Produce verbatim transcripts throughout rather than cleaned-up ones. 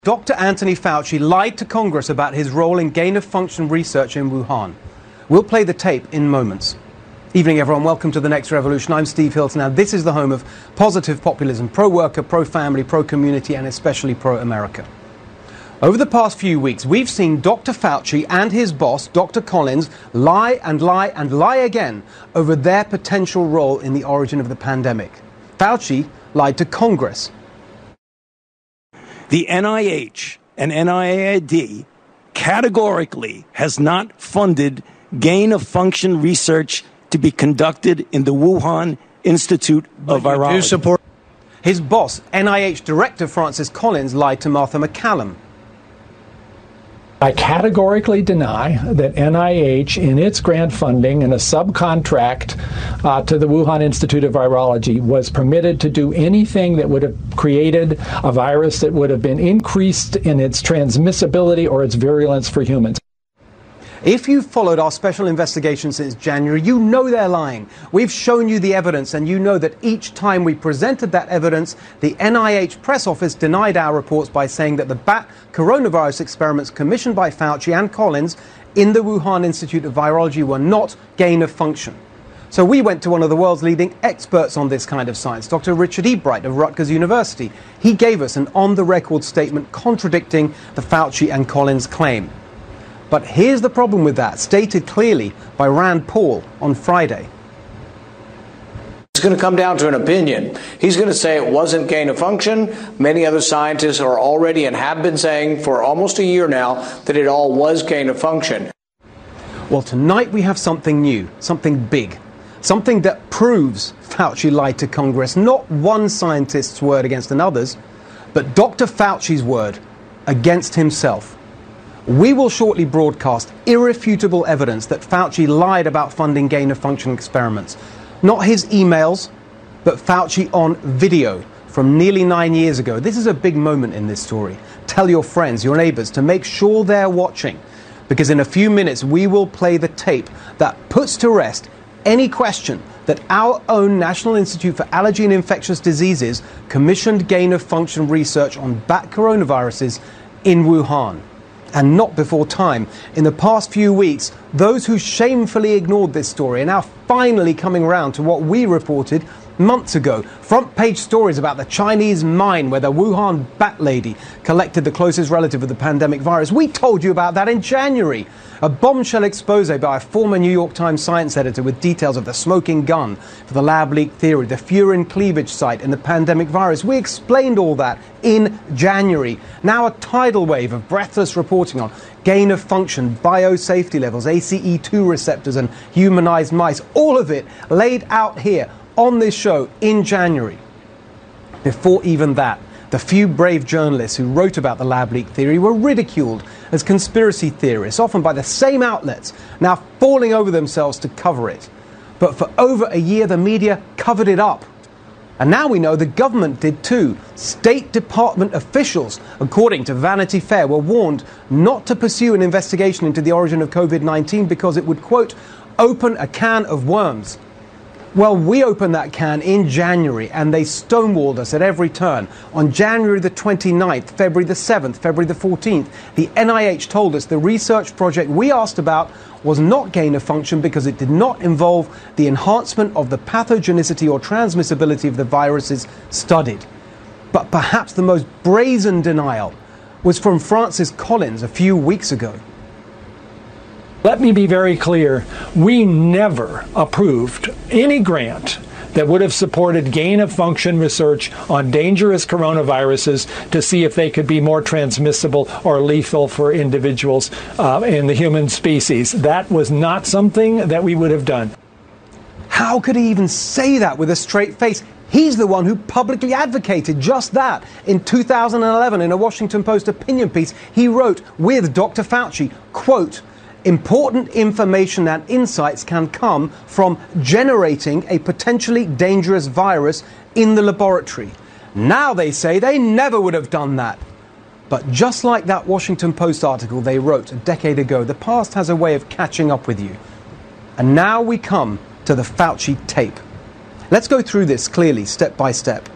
Doctor Anthony Fauci lied to Congress about his role in gain-of-function research in Wuhan. We'll play the tape in moments. Evening, everyone. Welcome to The Next Revolution. I'm Steve Hilton. Now, this is the home of positive populism, pro-worker, pro-family, pro-community, and especially pro-America. Over the past few weeks, we've seen Doctor Fauci and his boss, Doctor Collins, lie and lie and lie again over their potential role in the origin of the pandemic. Fauci lied to Congress. The N I H and N I A I D categorically has not funded gain-of-function research to be conducted in the Wuhan Institute of Virology. Do support- His boss, N I H Director Francis Collins, lied to Martha MacCallum. I categorically deny that N I H, in its grant funding and a subcontract uh, to the Wuhan Institute of Virology, was permitted to do anything that would have created a virus that would have been increased in its transmissibility or its virulence for humans. If you've followed our special investigation since January, you know they're lying. We've shown you the evidence, and you know that each time we presented that evidence, the N I H press office denied our reports by saying that the bat coronavirus experiments commissioned by Fauci and Collins in the Wuhan Institute of Virology were not gain of function. So we went to one of the world's leading experts on this kind of science, Doctor Richard Ebright of Rutgers University. He gave us an on-the-record statement contradicting the Fauci and Collins claim. But here's the problem with that, stated clearly by Rand Paul on Friday. It's going to come down to an opinion. He's going to say it wasn't gain of function. Many other scientists are already and have been saying for almost a year now that it all was gain of function. Well, tonight we have something new, something big, something that proves Fauci lied to Congress. Not one scientist's word against another's, but Doctor Fauci's word against himself. We will shortly broadcast irrefutable evidence that Fauci lied about funding gain-of-function experiments. Not his emails, but Fauci on video from nearly nine years ago. This is a big moment in this story. Tell your friends, your neighbors, to make sure they're watching, because in a few minutes we will play the tape that puts to rest any question that our own National Institute for Allergy and Infectious Diseases commissioned gain-of-function research on bat coronaviruses in Wuhan. And not before time. In the past few weeks, those who shamefully ignored this story are now finally coming around to what we reported months ago. Front page stories about the Chinese mine where the Wuhan bat lady collected the closest relative of the pandemic virus. We told you about that in January. A bombshell expose by a former New York Times science editor with details of the smoking gun for the lab leak theory, the furin cleavage site and the pandemic virus. We explained all that in January. Now a tidal wave of breathless reporting on gain of function, biosafety levels, A C E two receptors and humanized mice. All of it laid out here on this show in January. Before even that, the few brave journalists who wrote about the lab leak theory were ridiculed as conspiracy theorists, often by the same outlets, now falling over themselves to cover it. But for over a year, the media covered it up. And now we know the government did too. State Department officials, according to Vanity Fair, were warned not to pursue an investigation into the origin of COVID nineteen because it would, quote, open a can of worms. Well, we opened that can in January, and they stonewalled us at every turn. On January the twenty-ninth, February the seventh, February the fourteenth, the N I H told us the research project we asked about was not gain of function because it did not involve the enhancement of the pathogenicity or transmissibility of the viruses studied. But perhaps the most brazen denial was from Francis Collins a few weeks ago. Let me be very clear. We never approved any grant that would have supported gain-of-function research on dangerous coronaviruses to see if they could be more transmissible or lethal for individuals uh, in the human species. That was not something that we would have done. How could he even say that with a straight face? He's the one who publicly advocated just that. In two thousand eleven, in a Washington Post opinion piece, he wrote with Doctor Fauci, quote, important information and insights can come from generating a potentially dangerous virus in the laboratory. Now they say they never would have done that. But just like that Washington Post article they wrote a decade ago, the past has a way of catching up with you. And now we come to the Fauci tape. Let's go through this clearly, step by step.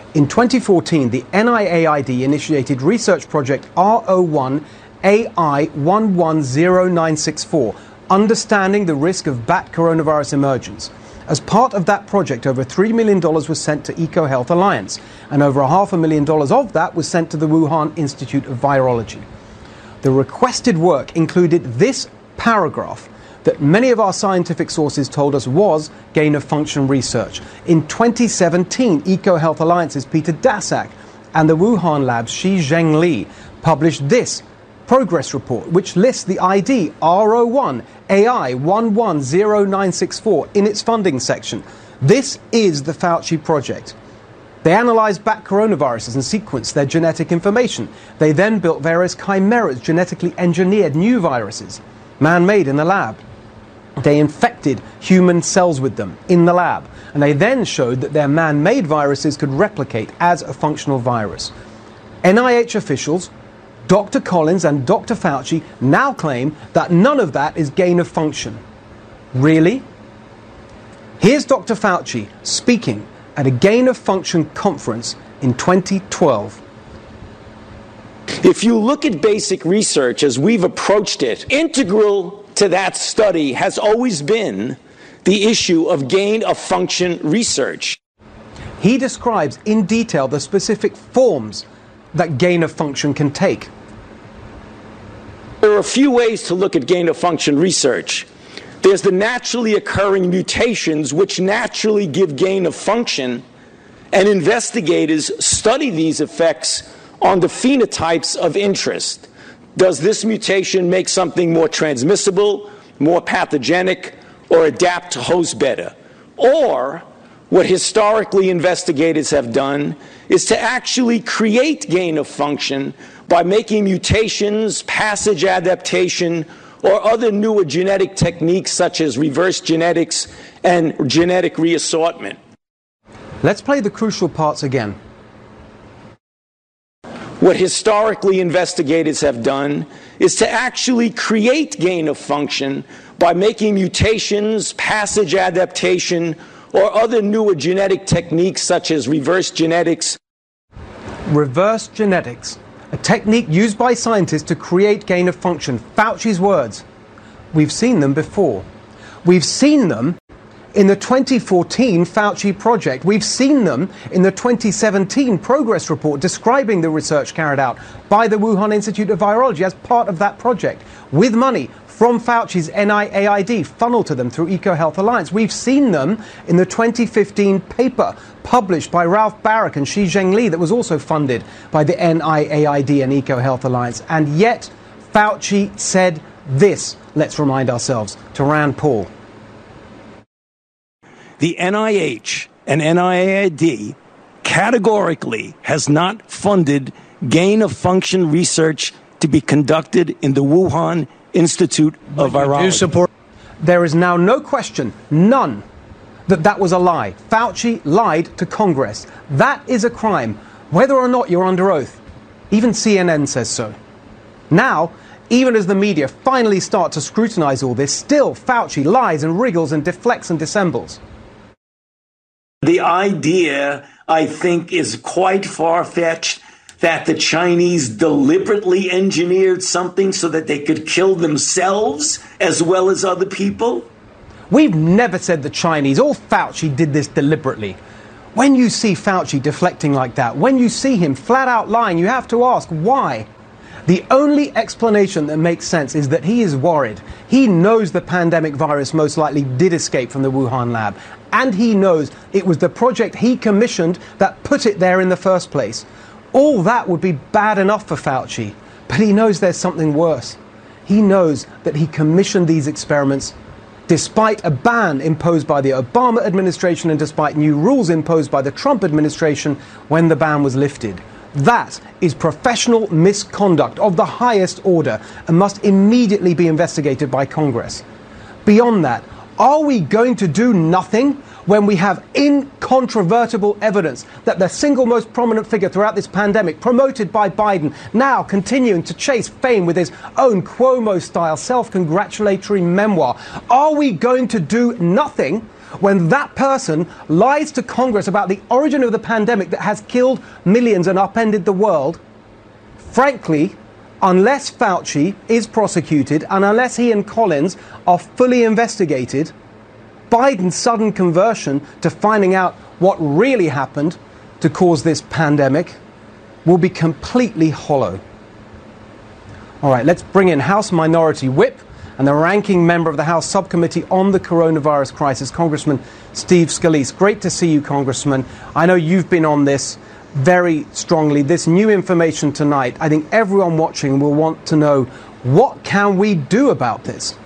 In twenty fourteen, the N I A I D initiated research project R O one A I one one zero nine six four, Understanding the Risk of Bat Coronavirus Emergence. As part of that project, over three million dollars was sent to EcoHealth Alliance, and over a half a million dollars of that was sent to the Wuhan Institute of Virology. The requested work included this paragraph that many of our scientific sources told us was gain-of-function research. In twenty seventeen, EcoHealth Alliance's Peter Daszak and the Wuhan lab's Shi Zhengli published this progress report, which lists the I D R O one A I one one zero nine six four in its funding section. This is the Fauci project. They analyzed bat coronaviruses and sequenced their genetic information. They then built various chimeras, genetically engineered new viruses, man-made in the lab. They infected human cells with them in the lab, and they then showed that their man-made viruses could replicate as a functional virus. N I H officials, Doctor Collins and Doctor Fauci, now claim that none of that is gain of function. Really? Here's Doctor Fauci speaking at a gain of function conference in twenty twelve. If you look at basic research as we've approached it, integral to that study has always been the issue of gain of function research. He describes in detail the specific forms that gain of function can take. There are a few ways to look at gain of function research. There's the naturally occurring mutations which naturally give gain of function, and investigators study these effects on the phenotypes of interest. Does this mutation make something more transmissible, more pathogenic, or adapt to host better? Or, what historically investigators have done is to actually create gain of function by making mutations, passage adaptation, or other newer genetic techniques such as reverse genetics and genetic reassortment. Let's play the crucial parts again. What historically investigators have done is to actually create gain of function by making mutations, passage adaptation, or other newer genetic techniques such as reverse genetics. Reverse genetics, a technique used by scientists to create gain of function. Fauci's words. We've seen them before. We've seen them in the twenty fourteen Fauci project. We've seen them in the twenty seventeen progress report describing the research carried out by the Wuhan Institute of Virology as part of that project, with money from Fauci's N I A I D funneled to them through EcoHealth Alliance. We've seen them in the twenty fifteen paper published by Ralph Baric and Shi Zhengli that was also funded by the N I A I D and EcoHealth Alliance. And yet, Fauci said this, let's remind ourselves, to Rand Paul. The N I H and N I A I D categorically has not funded gain of function research to be conducted in the Wuhan Institute of Virology. Support- there is now no question, none, that that was a lie. Fauci lied to Congress. That is a crime, whether or not you're under oath. Even C N N says so. Now, even as the media finally start to scrutinize all this, still Fauci lies and wriggles and deflects and dissembles. The idea, I think, is quite far-fetched that the Chinese deliberately engineered something so that they could kill themselves as well as other people. We've never said the Chinese or Fauci did this deliberately. When you see Fauci deflecting like that, when you see him flat out lying, you have to ask why. The only explanation that makes sense is that he is worried. He knows the pandemic virus most likely did escape from the Wuhan lab. And he knows it was the project he commissioned that put it there in the first place. All that would be bad enough for Fauci. But he knows there's something worse. He knows that he commissioned these experiments despite a ban imposed by the Obama administration and despite new rules imposed by the Trump administration when the ban was lifted. That is professional misconduct of the highest order and must immediately be investigated by Congress. Beyond that, are we going to do nothing when we have incontrovertible evidence that the single most prominent figure throughout this pandemic, promoted by Biden, now continuing to chase fame with his own Cuomo-style self-congratulatory memoir? Are we going to do nothing when that person lies to Congress about the origin of the pandemic that has killed millions and upended the world, frankly, unless Fauci is prosecuted and unless he and Collins are fully investigated, Biden's sudden conversion to finding out what really happened to cause this pandemic will be completely hollow. All right, let's bring in House Minority Whip and the ranking member of the House Subcommittee on the Coronavirus Crisis, Congressman Steve Scalise. Great to see you, Congressman. I know you've been on this very strongly. This new information tonight, I think everyone watching will want to know, what can we do about this?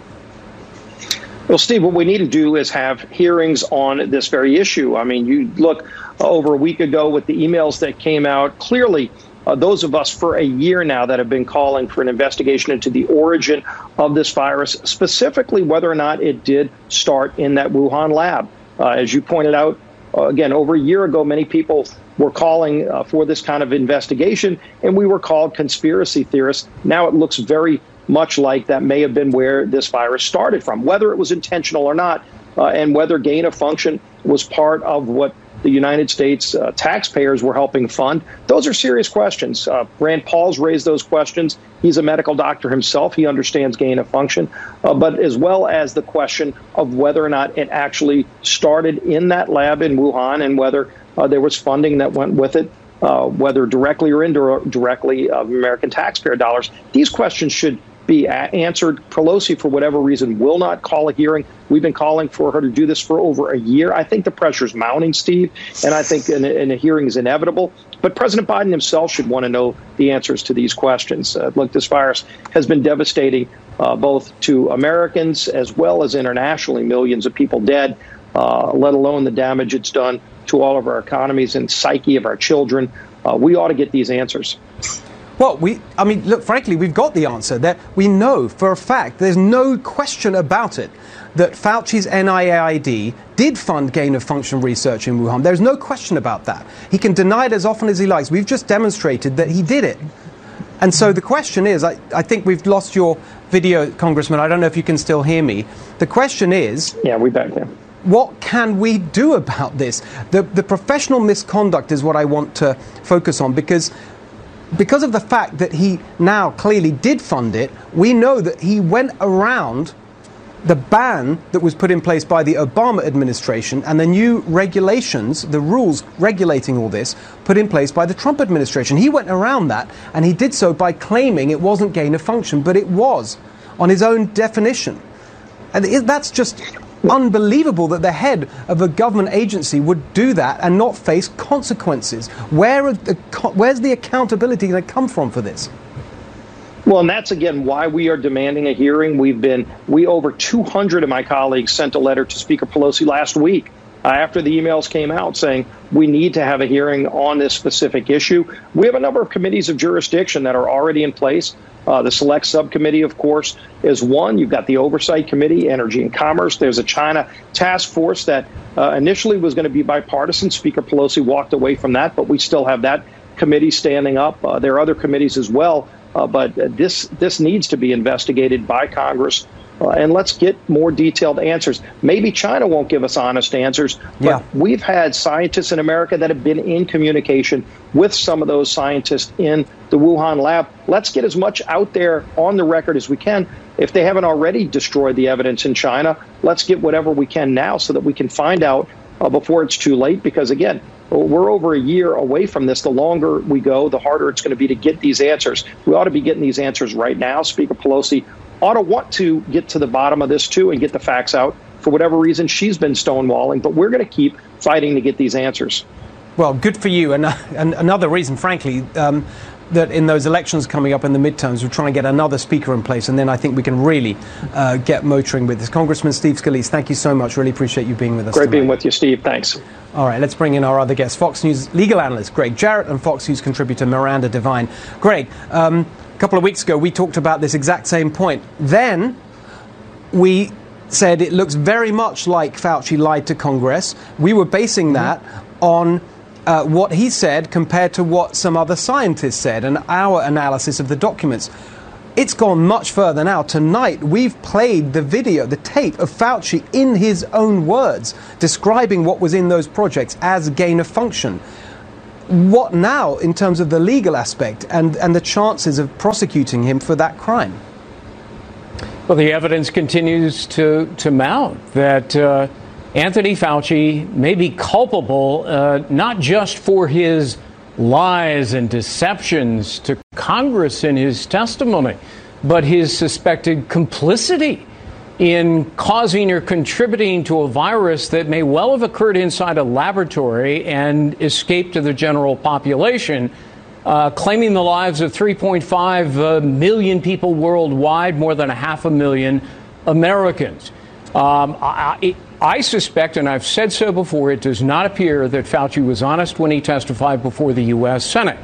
Well, Steve, what we need to do is have hearings on this very issue. I mean, you look uh, over a week ago with the emails that came out, clearly uh, those of us for a year now that have been calling for an investigation into the origin of this virus, specifically whether or not it did start in that Wuhan lab. Uh, as you pointed out, uh, again, over a year ago, many people were calling uh, for this kind of investigation, and we were called conspiracy theorists. Now it looks very much like that may have been where this virus started from, whether it was intentional or not, uh, and whether gain of function was part of what the United States uh, taxpayers were helping fund. Those are serious questions. Uh, Rand Paul's raised those questions. He's a medical doctor himself. He understands gain of function, uh, but as well as the question of whether or not it actually started in that lab in Wuhan and whether uh, there was funding that went with it, uh, whether directly or indirectly of American taxpayer dollars. These questions should be answered. Pelosi, for whatever reason, will not call a hearing. We've been calling for her to do this for over a year. I think the pressure's mounting, Steve, and I think an, an, a hearing is inevitable. But President Biden himself should want to know the answers to these questions. Uh, look, this virus has been devastating uh, both to Americans as well as internationally. Millions of people dead, uh, let alone the damage it's done to all of our economies and psyche of our children. Uh, we ought to get these answers. Well, we, I mean, look, frankly, we've got the answer. That we know for a fact, there's no question about it, that Fauci's N I A I D did fund gain-of-function research in Wuhan. There's no question about that. He can deny it as often as he likes. We've just demonstrated that he did it. And so the question is, I, I think we've lost your video, Congressman. I don't know if you can still hear me. The question is... Yeah, we're back there. What can we do about this? The, the professional misconduct is what I want to focus on, because... Because of the fact that he now clearly did fund it, we know that he went around the ban that was put in place by the Obama administration and the new regulations, the rules regulating all this, put in place by the Trump administration. He went around that, and he did so by claiming it wasn't gain of function, but it was, on his own definition. And that's just unbelievable that the head of a government agency would do that and not face consequences. Where are the, where's the accountability going to come from for this? Well, and that's, again, why we are demanding a hearing. We've been, we over two hundred of my colleagues sent a letter to Speaker Pelosi last week uh, after the emails came out saying we need to have a hearing on this specific issue. We have a number of committees of jurisdiction that are already in place. Uh, the Select Subcommittee, of course, is one. You've got the Oversight Committee, Energy and Commerce. There's a China task force that uh, initially was going to be bipartisan. Speaker Pelosi walked away from that, but we still have that committee standing up. Uh, there are other committees as well, uh, but uh, this this needs to be investigated by Congress. Uh, and let's get more detailed answers. Maybe China won't give us honest answers, but yeah. We've had scientists in America that have been in communication with some of those scientists in the Wuhan lab. Let's get as much out there on the record as we can. If they haven't already destroyed the evidence in China, let's get whatever we can now so that we can find out uh, before it's too late. Because, again, we're over a year away from this. The longer we go, the harder it's going to be to get these answers. We ought to be getting these answers right now. Speaker Pelosi ought to want to get to the bottom of this, too, and get the facts out. For whatever reason, she's been stonewalling, but we're going to keep fighting to get these answers. Well, good for you. And, uh, and another reason, frankly, um, that in those elections coming up in the midterms, we'll try and get another speaker in place, and then I think we can really uh, get motoring with this. Congressman Steve Scalise, thank you so much. Really appreciate you being with us Great tonight. being with you, Steve. Thanks. All right, let's bring in our other guests. Fox News legal analyst Greg Jarrett and Fox News contributor Miranda Devine. Greg, um, a couple of weeks ago, we talked about this exact same point. Then we said it looks very much like Fauci lied to Congress. We were basing that on uh, what he said compared to what some other scientists said and our analysis of the documents. it's gone much further now. Tonight, we've played the video, the tape of Fauci in his own words, describing what was in those projects as gain of function. What now in terms of the legal aspect and, and the chances of prosecuting him for that crime? Well, the evidence continues to, to mount that uh, Anthony Fauci may be culpable uh, not just for his lies and deceptions to Congress in his testimony, but his suspected complicity in causing or contributing to a virus that may well have occurred inside a laboratory and escaped to the general population, uh, claiming the lives of three point five uh, million people worldwide, more than a half a million Americans. Um, I, I, I suspect, and I've said so before, it does not appear that Fauci was honest when he testified before the U S Senate.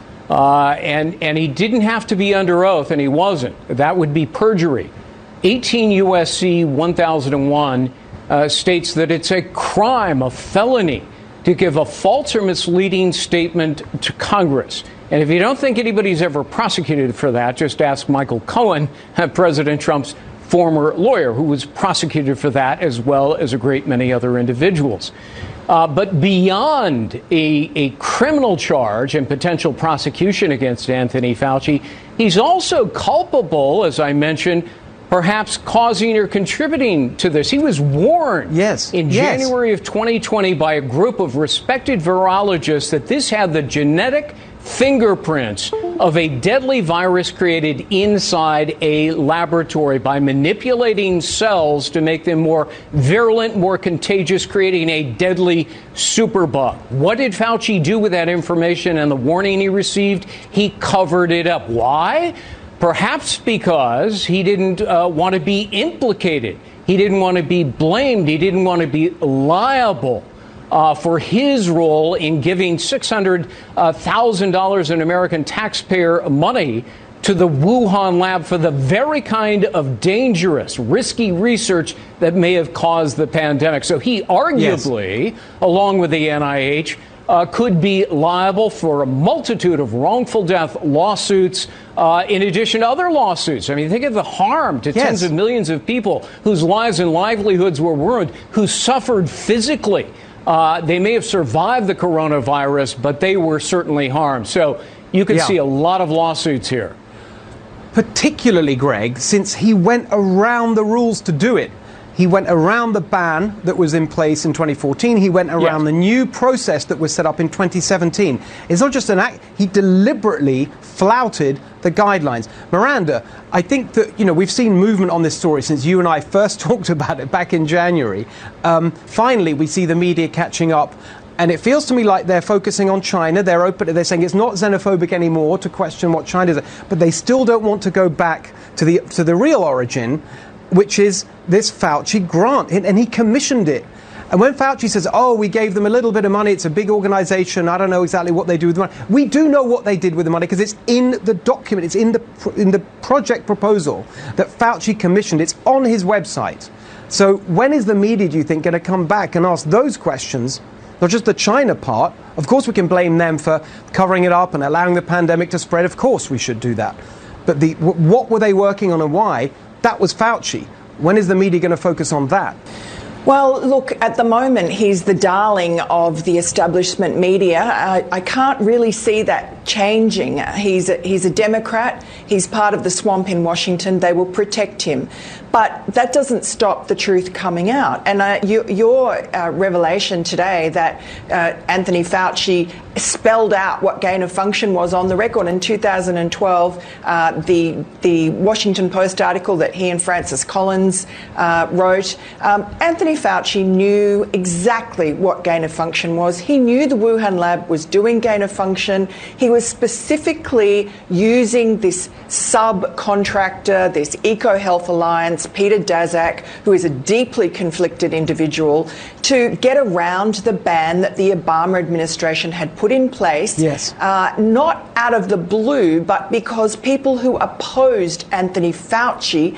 Uh, and, and he didn't have to be under oath, and he wasn't. That would be perjury. eighteen U S C one thousand one uh, states that it's a crime, a felony, to give a false or misleading statement to Congress. And if you don't think anybody's ever prosecuted for that, just ask Michael Cohen, President Trump's former lawyer, who was prosecuted for that, as well as a great many other individuals. Uh, but beyond a, a criminal charge and potential prosecution against Anthony Fauci, he's also culpable, as I mentioned, perhaps causing or contributing to this. He was warned yes. in yes. January of twenty twenty by a group of respected virologists that this had the genetic fingerprints of a deadly virus created inside a laboratory by manipulating cells to make them more virulent, more contagious, creating a deadly superbug. What did Fauci do with that information and the warning he received? He covered it up. Why? Perhaps because he didn't uh, want to be implicated. He didn't want to be blamed. He didn't want to be liable Uh, for his role in giving six hundred thousand dollars in American taxpayer money to the Wuhan lab for the very kind of dangerous, risky research that may have caused the pandemic. So he arguably, yes. along with the N I H, uh, could be liable for a multitude of wrongful death lawsuits, uh, in addition to other lawsuits. I mean, think of the harm to yes. tens of millions of people whose lives and livelihoods were ruined, who suffered physically. Uh, they may have survived the coronavirus, but they were certainly harmed. So you can yeah. see a lot of lawsuits here. Particularly, Greg, since he went around the rules to do it. He went around the ban that was in place in twenty fourteen. He went around yes. the new process that was set up in twenty seventeen. It's not just an act. He deliberately flouted the guidelines. Miranda, I think that, you know, we've seen movement on this story since you and I first talked about it back in January. Um, finally, we see the media catching up. And it feels to me like they're focusing on China. They're open. They're saying it's not xenophobic anymore to question what China is. But they still don't want to go back to the to the real origin, which is this Fauci grant. And he commissioned it. And when Fauci says, oh, we gave them a little bit of money, it's a big organization, I don't know exactly what they do with the money. We do know what they did with the money because it's in the document, it's in the in the project proposal that Fauci commissioned. It's on his website. So when is the media, do you think, going to come back and ask those questions? Not just the China part. Of course, we can blame them for covering it up and allowing the pandemic to spread. Of course, we should do that. But the what were they working on and why? That was Fauci. When is the media going to focus on that? Well, look, at the moment, he's the darling of the establishment media. I, I can't really see that changing. He's a, he's a Democrat. He's part of the swamp in Washington. They will protect him. But that doesn't stop the truth coming out. And uh, you, your uh, revelation today that uh, Anthony Fauci spelled out what gain of function was on the record in two thousand twelve, uh, the the Washington Post article that he and Francis Collins uh, wrote. Um, Anthony Fauci knew exactly what gain of function was. He knew the Wuhan lab was doing gain of function. He was specifically using this subcontractor, this EcoHealth Alliance, Peter Daszak, who is a deeply conflicted individual, to get around the ban that the Obama administration had put in place. Yes. Uh, not out of the blue, but because people who opposed Anthony Fauci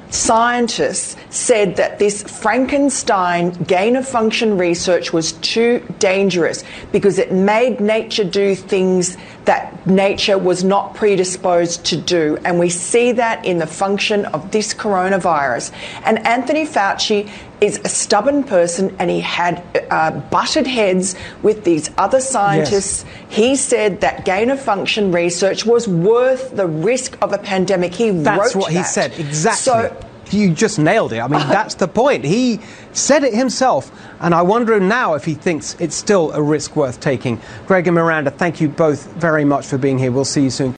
scientists said that this Frankenstein gain-of-function research was too dangerous because it made nature do things that nature was not predisposed to do. And we see that in the function of this coronavirus. And Anthony Fauci is a stubborn person, and he had uh, butted heads with these other scientists. Yes. He said that gain-of-function research was worth the risk of a pandemic. He That's wrote what that. he said, exactly. So, you just nailed it. I mean, that's the point. He said it himself, and I wonder now if he thinks it's still a risk worth taking. Greg and Miranda, thank you both very much for being here. We'll see you soon.